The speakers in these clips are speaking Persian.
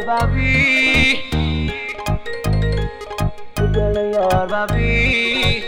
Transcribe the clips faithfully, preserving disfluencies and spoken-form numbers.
ببی تو دل یار ببی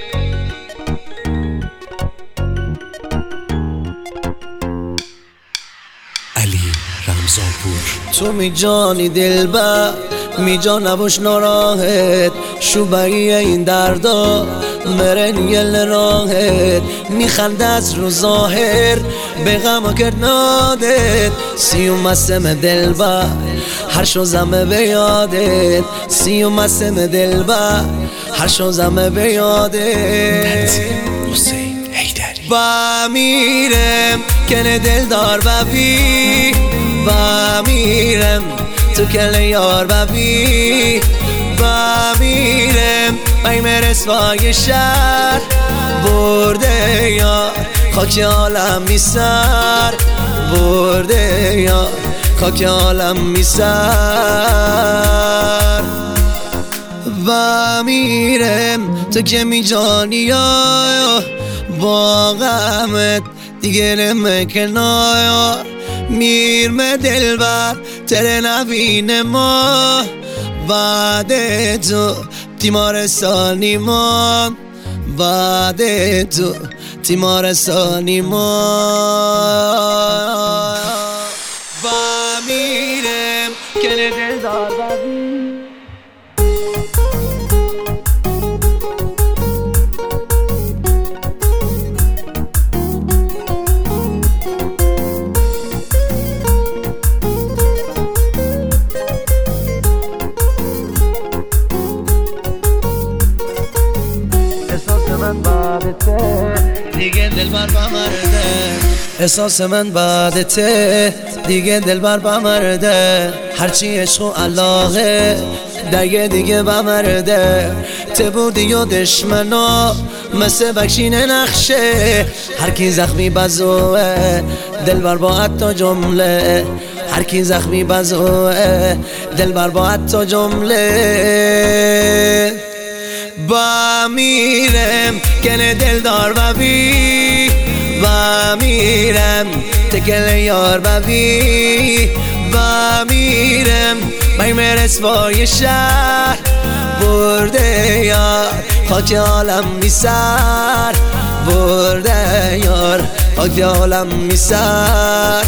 علی رمزانپور. تو می جانی دلبر می جا نباش ناراحت شوبایی این دردا مرن یل راحت میخنده از رو ظاهر به غم کرد نادت سیوم مسم دلبر هر شو زمه به یادت سیوم مسم دلبر هر شو زمه به یادت حسین حیدری. با میرم کنه دل دار ببی با میرم تو کل یار ببی با میرم بیم رسوای شهر برده یار خاک عالم میسر برده یار خاک عالم میسر و میرم تو که می جانی یا با غمت دیگه نمکنای میرم دلبر تره نبین ما بعد تو تیمارستانی ما بعد تو تیمارستانی ما و میرم کنه دل دار ببی دیگه دلبر بمرده احساس من بعدته دیگه دلبر بمرده هرچی عشق و علاقه دیگه دیگه بمرده ته بودی و دشمنا مثل بکشین نقشه هر کی زخمی بزوه دلبر با حتی جمله هر کی زخمی بزوه دلبر با حتی جمله با میرم کنه دل دار ببی با میرم تکل یار ببی با میرم بیم رسوای شهر برده یار خاک عالم میسر برده یار خاک عالم میسر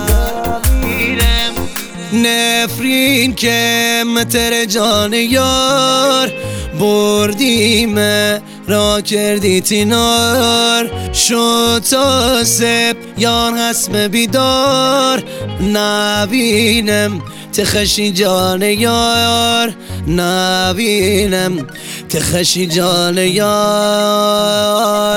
نفرین که متر جان یار بردیم را کردی تینار شد تا سب یار حسم بیدار نبینم تخشی جان یار نبینم تخشی جان یار